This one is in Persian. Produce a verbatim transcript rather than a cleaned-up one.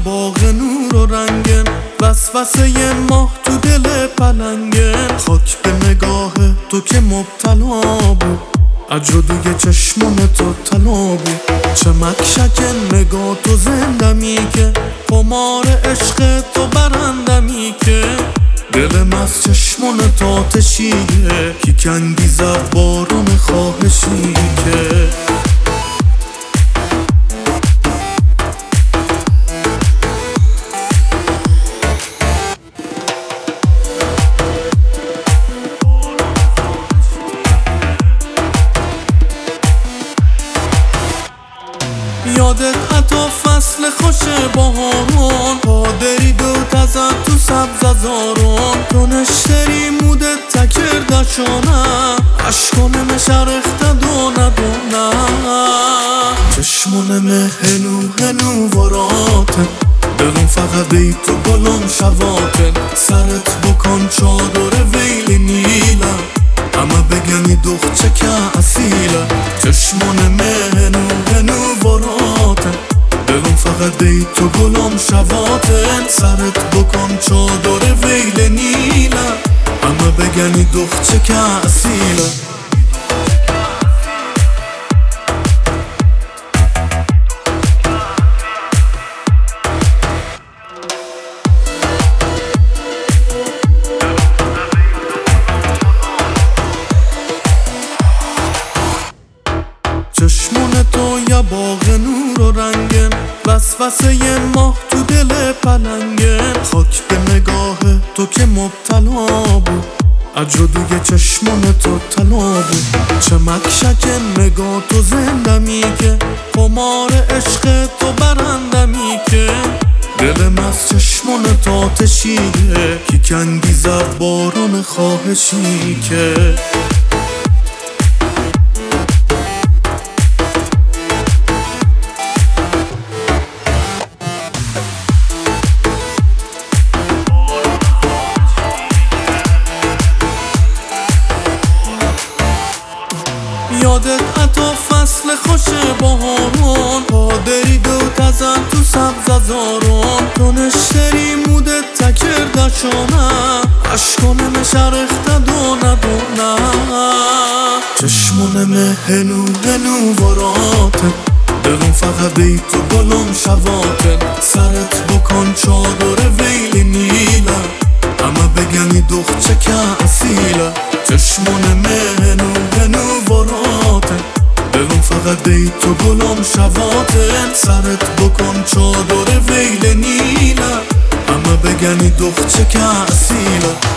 باغ نور و رنگن، وسوسه یه ماه تو دل پلنگن. خاک به نگاه تو که مبتلا بود، اجودوی چشمان تو طلا بود. چه مکشک نگاه تو زندمی که قمار عشق تو برندمی که دلم از چشمان تو آتشیه، کی کنگی زد بارون خواهشی که یادت حتی فصل خوش بهارون، پادری دوت ازت تو سبززارون. تو نشتری مودت تکردشانم، عشقانم شرخته دونه دونه. چشمانم هنو هنو وراته، دلم فقط ای تو گلم شواته. سرت بکن چادر ویل نیلم، اما بگنی دختچه که اصیله. چشمانم هنو هنو وراته، دلم فقط ای تو گلم شواته. سرت بکن چادر ویل نیلم، اما بگنی دختچه که اصیله. چشمون تو یه باغ نور و رنگن، وسوسه یه ماه تو دل پلنگن. خاک به نگاه تو که مبتلا بود، اجودوی چشمان تو طلا بود. چه مکشک نگاه تو زندمی که قمار عشق تو برندمی که دلم از چشمان تو آتشیه، کی کنگی زد بارون خواهشی که یادت حتی فصل خوش بهارون، پادری دوت ازت تو سبززارون. تو نشتری مودت تکردشانم، عشقانم شرخته دونه دونه. چشمانم هنو هنو وراته، دلم فقط ای تو گلم شواته. سرت بکن چادر ویل نیلم، اما بگنی دختچه که اصیله. چشمانم هنو هنو وراته، دلم فقط ای تو گلم شواته. سرت بکن چادر ویل نیلم، اما بگنی دختچه که اصیله.